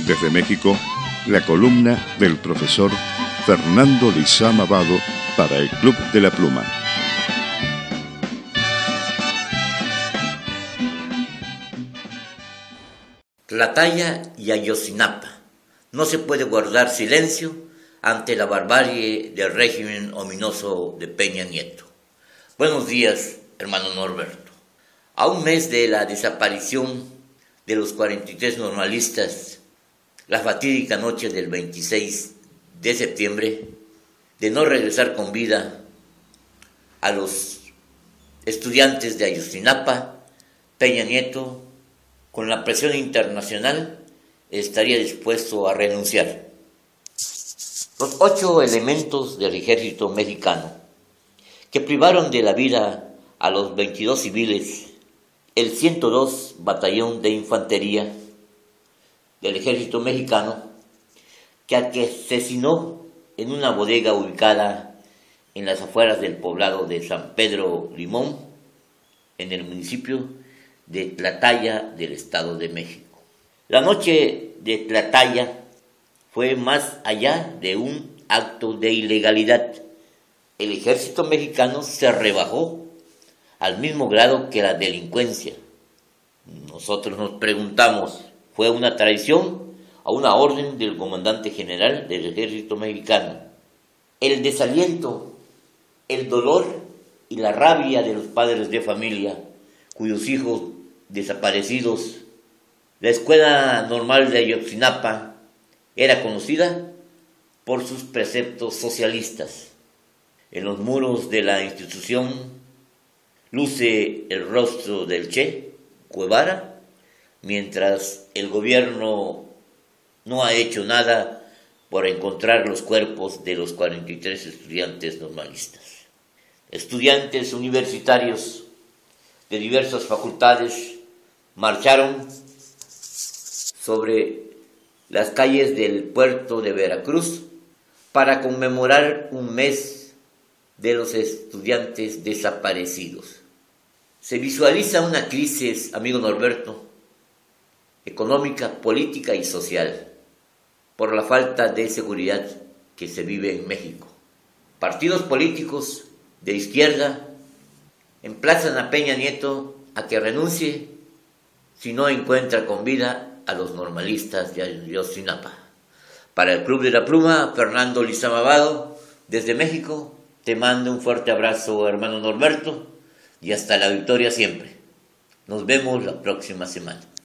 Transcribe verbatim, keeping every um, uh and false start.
Desde México, la columna del profesor Fernando Lizama Vado para el Club de la Pluma. Tlahtaya y Ayotzinapa. No se puede guardar silencio ante la barbarie del régimen ominoso de Peña Nieto. Buenos días, hermano Norberto. A un mes de la desaparición de los cuarenta y tres normalistas, la fatídica noche del veintiséis de septiembre, de no regresar con vida a los estudiantes de Ayotzinapa, Peña Nieto, con la presión internacional, estaría dispuesto a renunciar. Los ocho elementos del ejército mexicano que privaron de la vida a los veintidós civiles, el ciento dos Batallón de Infantería del ejército mexicano, que asesinó en una bodega ubicada en las afueras del poblado de San Pedro Limón, en el municipio de Tlahtaya del Estado de México. La noche de Tlahtaya fue más allá de un acto de ilegalidad. El ejército mexicano se rebajó al mismo grado que la delincuencia. Nosotros nos preguntamos, ¿fue una traición a una orden del comandante general del ejército mexicano? El desaliento, el dolor y la rabia de los padres de familia cuyos hijos desaparecidos. La Escuela Normal de Ayotzinapa era conocida por sus preceptos socialistas. En los muros de la institución luce el rostro del Che Guevara, mientras el gobierno no ha hecho nada por encontrar los cuerpos de los cuarenta y tres estudiantes normalistas. Estudiantes universitarios de diversas facultades marcharon sobre las calles del puerto de Veracruz para conmemorar un mes de los estudiantes desaparecidos. Se visualiza una crisis, amigo Norberto, económica, política y social, por la falta de seguridad que se vive en México. Partidos políticos de izquierda emplazan a Peña Nieto a que renuncie si no encuentra con vida a los normalistas de Ayotzinapa. Para el Club de la Pluma, Fernando Lizama Vado, desde México, te mando un fuerte abrazo, hermano Norberto, y hasta la victoria siempre. Nos vemos la próxima semana.